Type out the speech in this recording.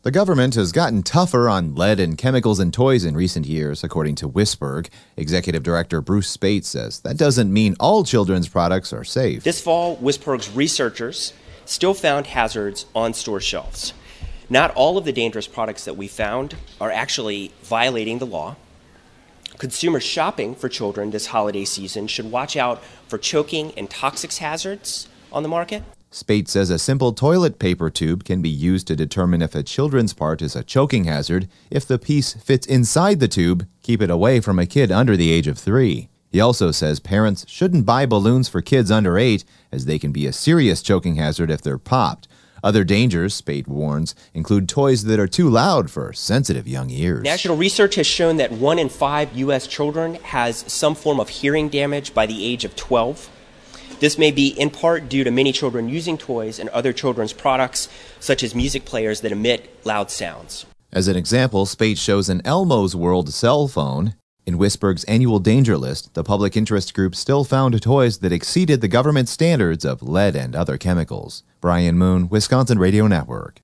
The government has gotten tougher on lead and chemicals in toys in recent years, according to Wisberg. Executive Director Bruce Spates says that doesn't mean all children's products are safe. This fall, Wisberg's researchers still found hazards on store shelves. Not all of the dangerous products that we found are actually violating the law. Consumers shopping for children this holiday season should watch out for choking and toxic hazards on the market. Spates says a simple toilet paper tube can be used to determine if a children's part is a choking hazard. If the piece fits inside the tube, keep it away from a kid under the age of 3. He also says parents shouldn't buy balloons for kids under 8, as they can be a serious choking hazard if they're popped. Other dangers, Spate warns, include toys that are too loud for sensitive young ears. National research has shown that 1 in 5 U.S. children has some form of hearing damage by the age of 12. This may be in part due to many children using toys and other children's products, such as music players that emit loud sounds. As an example, Spate shows an Elmo's World cell phone. In Wisberg's annual danger list, the public interest group still found toys that exceeded the government standards of lead and other chemicals. Brian Moon, Wisconsin Radio Network.